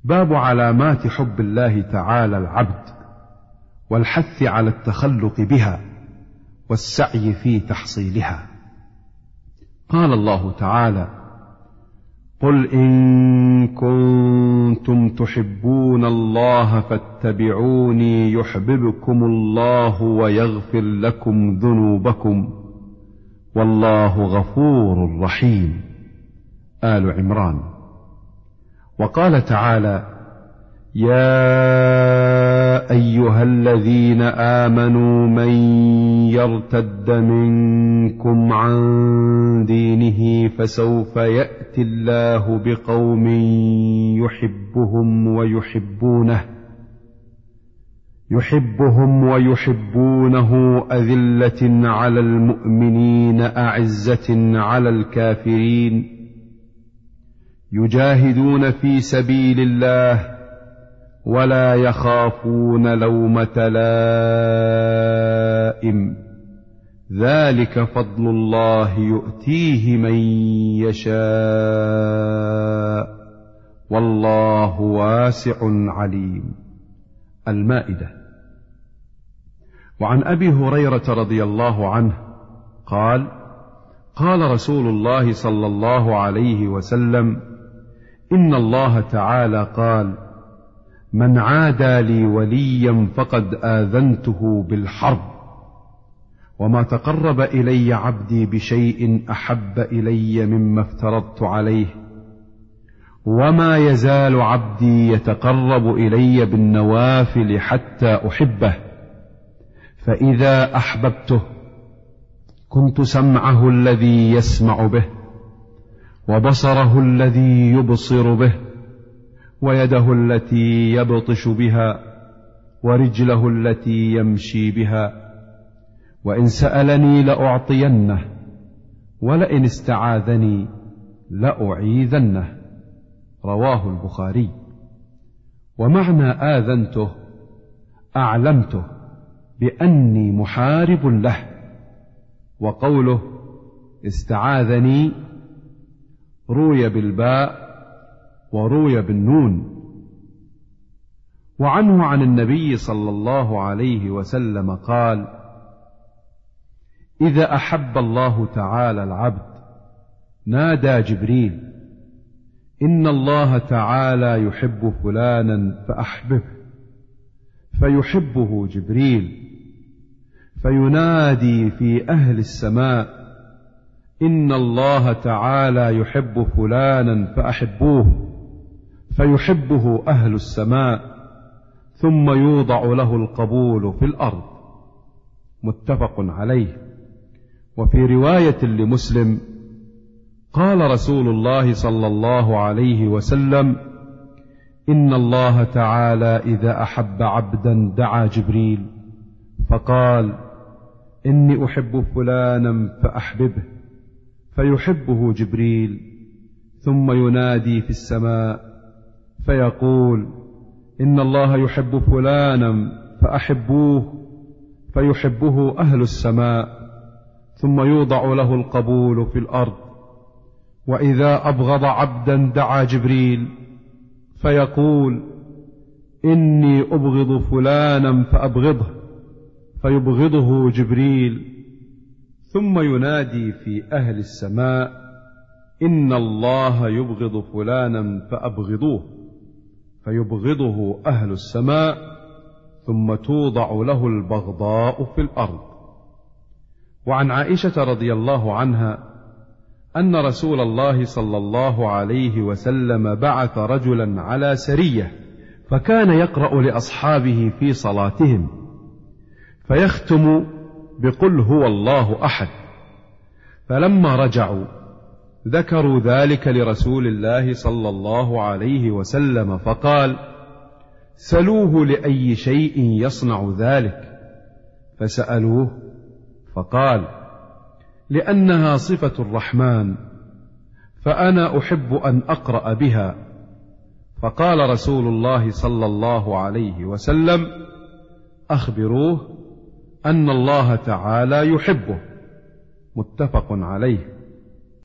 باب علامات حب الله تعالى العبد والحث على التخلق بها والسعي في تحصيلها. قال الله تعالى: قل إن كنتم تحبون الله فاتبعوني يحببكم الله ويغفر لكم ذنوبكم والله غفور رحيم. آل عمران. وقال تعالى: يا أيها الذين آمنوا من يرتد منكم عن دينه فسوف يأتي الله بقوم يحبهم ويحبونه أذلة على المؤمنين أعزة على الكافرين يجاهدون في سبيل الله ولا يخافون لومة لائم ذلك فضل الله يؤتيه من يشاء والله واسع عليم. المائدة. وعن أبي هريرة رضي الله عنه قال: قال رسول الله صلى الله عليه وسلم: إن الله تعالى قال: من عادى لي وليا فقد آذنته بالحرب، وما تقرب إلي عبدي بشيء أحب إلي مما افترضت عليه، وما يزال عبدي يتقرب إلي بالنوافل حتى أحبه، فإذا أحببته كنت سمعه الذي يسمع به، وبصره الذي يبصر به، ويده التي يبطش بها، ورجله التي يمشي بها، وإن سألني لأعطينه، ولئن استعاذني لأعيذنه. رواه البخاري. ومعنى آذنته أعلمته بأني محارب له، وقوله استعاذني روي بالباء وروي بالنون. وعنه عن النبي صلى الله عليه وسلم قال: إذا أحب الله تعالى العبد نادى جبريل: إن الله تعالى يحب فلانا فأحبه، فيحبه جبريل، فينادي في أهل السماء: إن الله تعالى يحب فلانا فأحبوه، فيحبه أهل السماء، ثم يوضع له القبول في الأرض. متفق عليه. وفي رواية لمسلم قال رسول الله صلى الله عليه وسلم: إن الله تعالى إذا أحب عبدا دعا جبريل فقال: إني أحب فلانا فأحببه، فيحبه جبريل، ثم ينادي في السماء فيقول: إن الله يحب فلانا فأحبوه، فيحبه أهل السماء، ثم يوضع له القبول في الأرض. وإذا أبغض عبدا دعا جبريل فيقول: إني أبغض فلانا فأبغضه، فيبغضه جبريل، ثم ينادي في أهل السماء: إن الله يبغض فلانا فأبغضوه، فيبغضه أهل السماء، ثم توضع له البغضاء في الأرض. وعن عائشة رضي الله عنها أن رسول الله صلى الله عليه وسلم بعث رجلا على سرية، فكان يقرأ لأصحابه في صلاتهم فيختم بقل هو الله أحد، فلما رجعوا ذكروا ذلك لرسول الله صلى الله عليه وسلم فقال: سلوه لأي شيء يصنع ذلك، فسألوه فقال: لأنها صفة الرحمن، فأنا أحب أن أقرأ بها. فقال رسول الله صلى الله عليه وسلم: أخبروه أن الله تعالى يحبه. متفق عليه.